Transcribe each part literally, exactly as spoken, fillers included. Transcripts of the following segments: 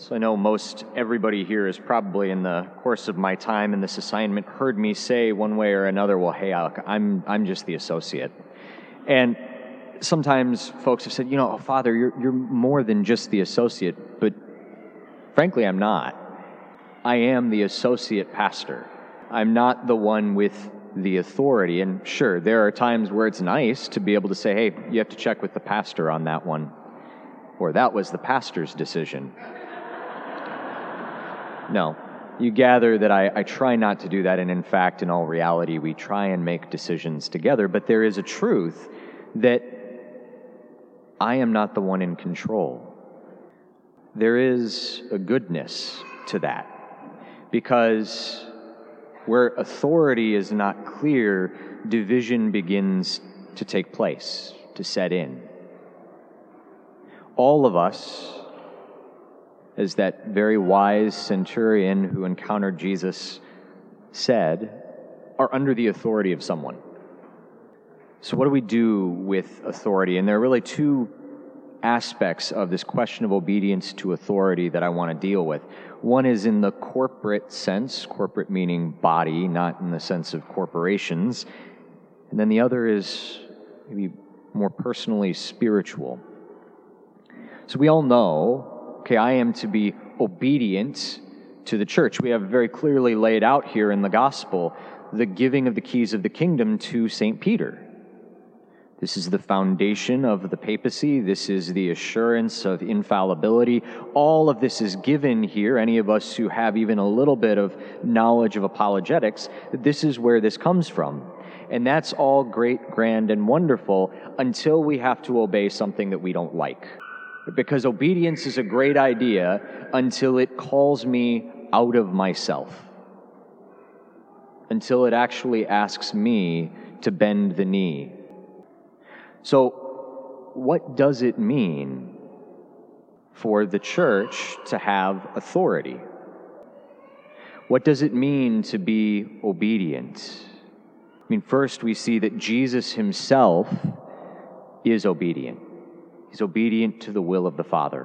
So I know most everybody here is probably in the course of my time in this assignment heard me say one way or another, well, hey, Alec, I'm I'm just the associate. And sometimes folks have said, you know, oh, Father, you're you're more than just the associate, but frankly, I'm not. I am the associate pastor. I'm not the one with the authority. And sure, there are times where it's nice to be able to say, hey, you have to check with the pastor on that one. Or that was the pastor's decision. No, you gather that I, I try not to do that, and in fact, in all reality, we try and make decisions together, but there is a truth that I am not the one in control. There is a goodness to that, because where authority is not clear, division begins to take place, to set in. All of us, as that very wise centurion who encountered Jesus said, are under the authority of someone. So what do we do with authority? And there are really two aspects of this question of obedience to authority that I want to deal with. One is in the corporate sense, corporate meaning body, not in the sense of corporations. And then the other is maybe more personally spiritual. So we all know, okay, I am to be obedient to the church. We have very clearly laid out here in the gospel the giving of the keys of the kingdom to Saint Peter. This is the foundation of the papacy. This is the assurance of infallibility. All of this is given here. Any of us who have even a little bit of knowledge of apologetics, this is where this comes from. And that's all great, grand, and wonderful until we have to obey something that we don't like. Because obedience is a great idea until it calls me out of myself. Until it actually asks me to bend the knee. So, what does it mean for the church to have authority? What does it mean to be obedient? I mean, first we see that Jesus himself is obedient. He's obedient to the will of the Father.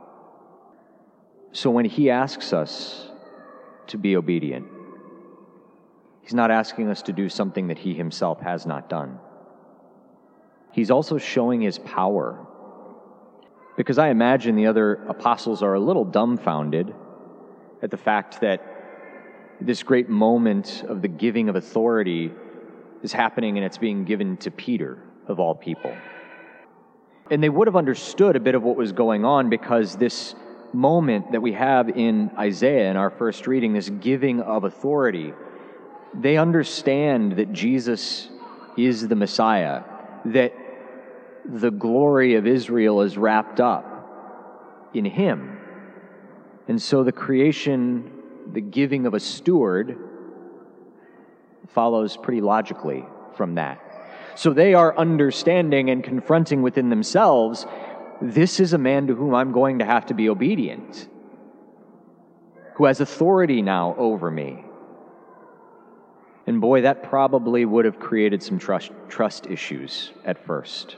So when he asks us to be obedient, he's not asking us to do something that he himself has not done. He's also showing his power. Because I imagine the other apostles are a little dumbfounded at the fact that this great moment of the giving of authority is happening and it's being given to Peter, of all people. And they would have understood a bit of what was going on because this moment that we have in Isaiah in our first reading, this giving of authority, they understand that Jesus is the Messiah, that the glory of Israel is wrapped up in him. And so the creation, the giving of a steward, follows pretty logically from that. So they are understanding and confronting within themselves, this is a man to whom I'm going to have to be obedient, who has authority now over me. And boy, that probably would have created some trust, trust issues at first.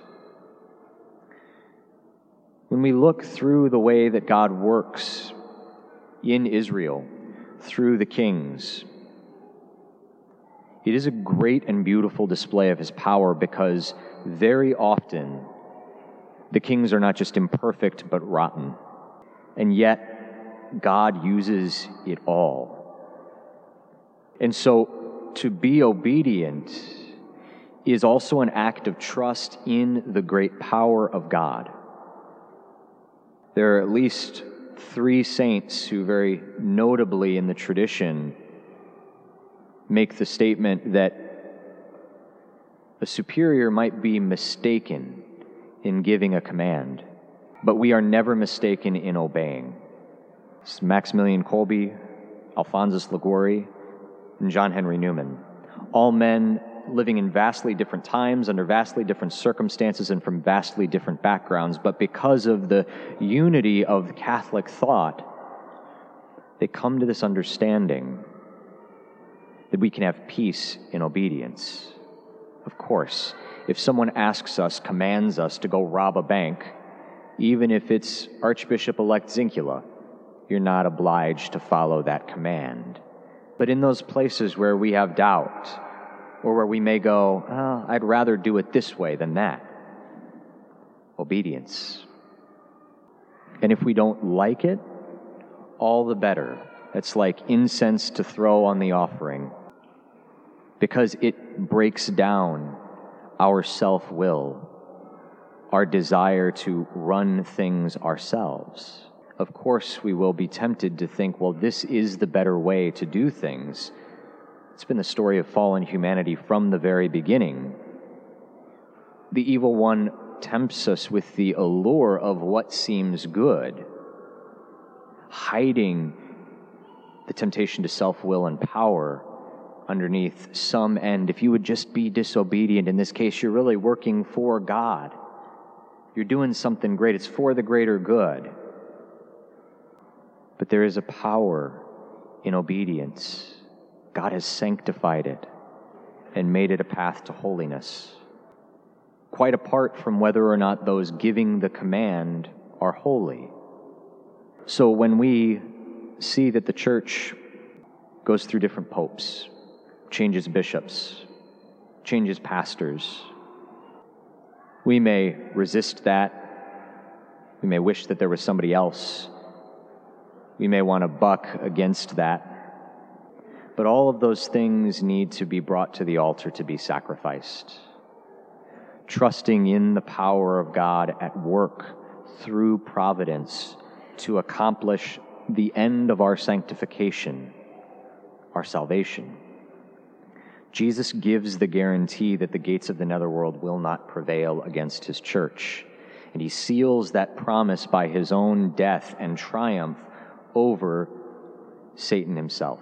When we look through the way that God works in Israel, through the kings, it is a great and beautiful display of his power because very often the kings are not just imperfect but rotten. And yet God uses it all. And so to be obedient is also an act of trust in the great power of God. There are at least three saints who very notably in the tradition make the statement that a superior might be mistaken in giving a command, but we are never mistaken in obeying. It's Maximilian Kolbe, Alphonsus Liguori, and John Henry Newman. All men living in vastly different times, under vastly different circumstances, and from vastly different backgrounds, but because of the unity of Catholic thought, they come to this understanding that we can have peace in obedience. Of course, if someone asks us, commands us to go rob a bank, even if it's Archbishop-elect Zincula, you're not obliged to follow that command. But in those places where we have doubt, or where we may go, oh, I'd rather do it this way than that, obedience. And if we don't like it, all the better. It's like incense to throw on the offering, because it breaks down our self-will, our desire to run things ourselves. Of course, we will be tempted to think, well, this is the better way to do things. It's been the story of fallen humanity from the very beginning. The evil one tempts us with the allure of what seems good, hiding the temptation to self-will and power underneath some end. If you would just be disobedient, in this case, you're really working for God. You're doing something great. It's for the greater good. But there is a power in obedience. God has sanctified it and made it a path to holiness, quite apart from whether or not those giving the command are holy. So when we see that the church goes through different popes, changes bishops, changes pastors, we may resist that. We may wish that there was somebody else. We may want to buck against that. But all of those things need to be brought to the altar to be sacrificed, trusting in the power of God at work through providence to accomplish the end of our sanctification, our salvation. Jesus gives the guarantee that the gates of the netherworld will not prevail against his church, and he seals that promise by his own death and triumph over Satan himself.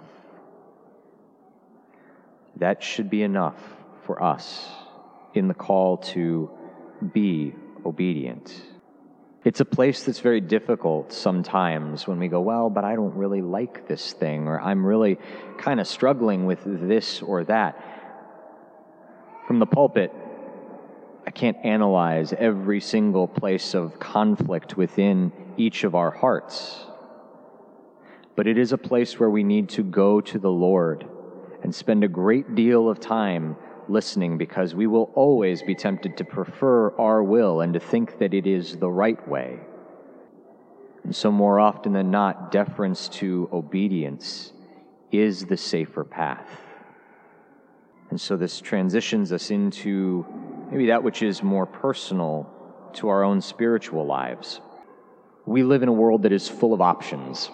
That should be enough for us in the call to be obedient. It's a place that's very difficult sometimes when we go, well, but I don't really like this thing, or I'm really kind of struggling with this or that. From the pulpit, I can't analyze every single place of conflict within each of our hearts. But it is a place where we need to go to the Lord and spend a great deal of time listening, because we will always be tempted to prefer our will and to think that it is the right way. And so more often than not, deference to obedience is the safer path. And so this transitions us into maybe that which is more personal to our own spiritual lives. We live in a world that is full of options.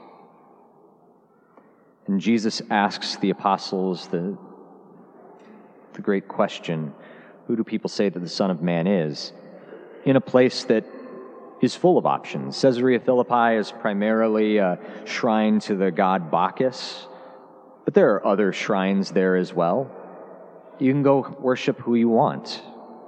And Jesus asks the apostles the, the great question, who do people say that the Son of Man is? In a place that is full of options. Caesarea Philippi is primarily a shrine to the god Bacchus, but there are other shrines there as well. You can go worship who you want.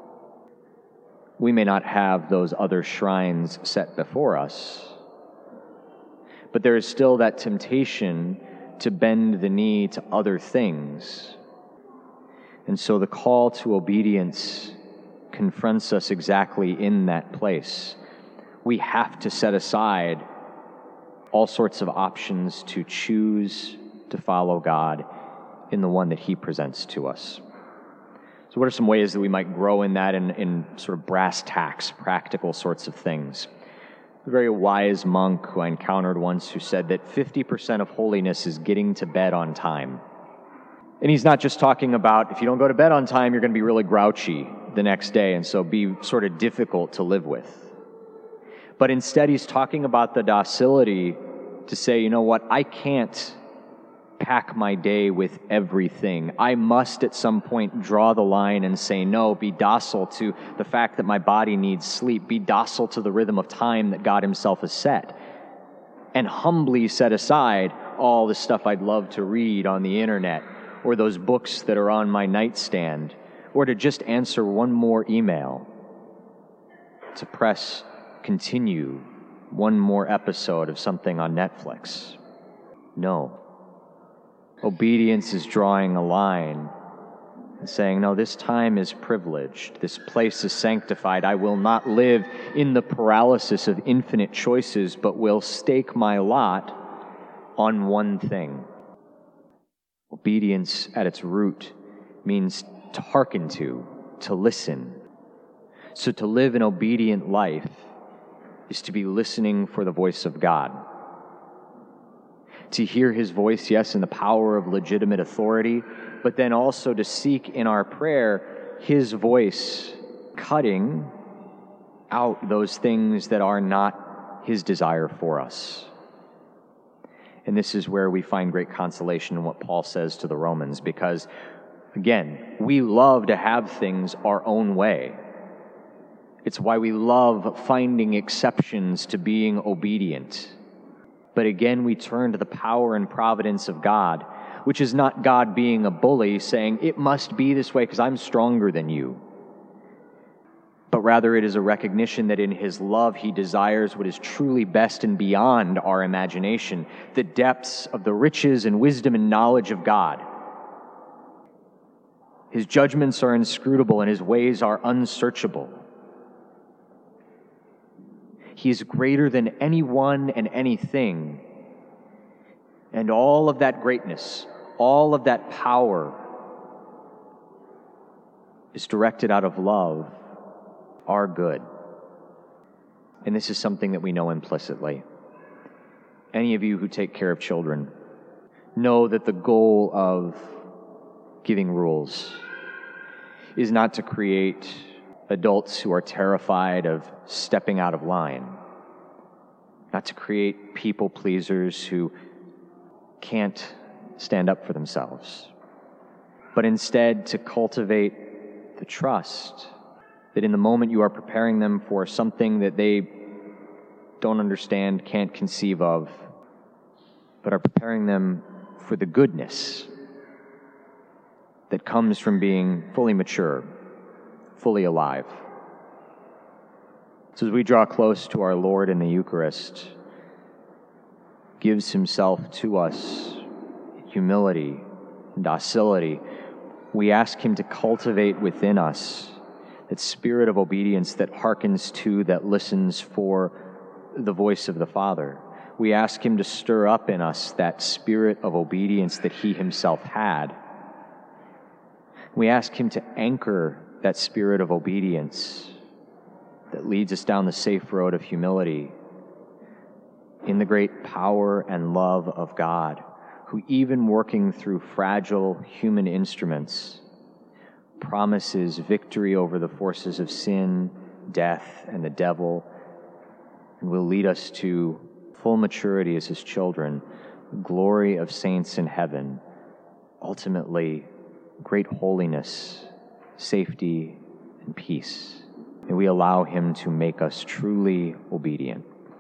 We may not have those other shrines set before us, but there is still that temptation to bend the knee to other things. And so the call to obedience confronts us exactly in that place. We have to set aside all sorts of options to choose to follow God in the one that he presents to us. So what are some ways that we might grow in that in, in sort of brass tacks, practical sorts of things? A very wise monk who I encountered once who said that fifty percent of holiness is getting to bed on time. And he's not just talking about if you don't go to bed on time, you're going to be really grouchy the next day, and so be sort of difficult to live with. But instead, he's talking about the docility to say, you know what, I can't pack my day with everything. I must at some point draw the line and say no, be docile to the fact that my body needs sleep, be docile to the rhythm of time that God himself has set, and humbly set aside all the stuff I'd love to read on the internet, or those books that are on my nightstand, or to just answer one more email, to press continue one more episode of something on Netflix. No. Obedience is drawing a line and saying, no, this time is privileged. This place is sanctified. I will not live in the paralysis of infinite choices, but will stake my lot on one thing. Obedience at its root means to hearken to, to listen. So to live an obedient life is to be listening for the voice of God. To hear his voice, yes, in the power of legitimate authority, but then also to seek in our prayer his voice, cutting out those things that are not his desire for us. And this is where we find great consolation in what Paul says to the Romans, because, again, we love to have things our own way. It's why we love finding exceptions to being obedient. But again, we turn to the power and providence of God, which is not God being a bully saying, it must be this way because I'm stronger than you. But rather it is a recognition that in his love he desires what is truly best and beyond our imagination, the depths of the riches and wisdom and knowledge of God. His judgments are inscrutable and his ways are unsearchable. He is greater than anyone and anything. And all of that greatness, all of that power is directed out of love, our good. And this is something that we know implicitly. Any of you who take care of children know that the goal of giving rules is not to create adults who are terrified of stepping out of line, not to create people pleasers who can't stand up for themselves, but instead to cultivate the trust that in the moment you are preparing them for something that they don't understand, can't conceive of, but are preparing them for the goodness that comes from being fully mature, fully alive. So as we draw close to our Lord in the Eucharist, gives himself to us in humility and docility, we ask him to cultivate within us that spirit of obedience that hearkens to, that listens for the voice of the Father. We ask him to stir up in us that spirit of obedience that he himself had. We ask him to anchor that spirit of obedience that leads us down the safe road of humility in the great power and love of God, who even working through fragile human instruments promises victory over the forces of sin, death, and the devil, and will lead us to full maturity as his children, glory of saints in heaven, ultimately great holiness, safety, and peace. And we allow him to make us truly obedient.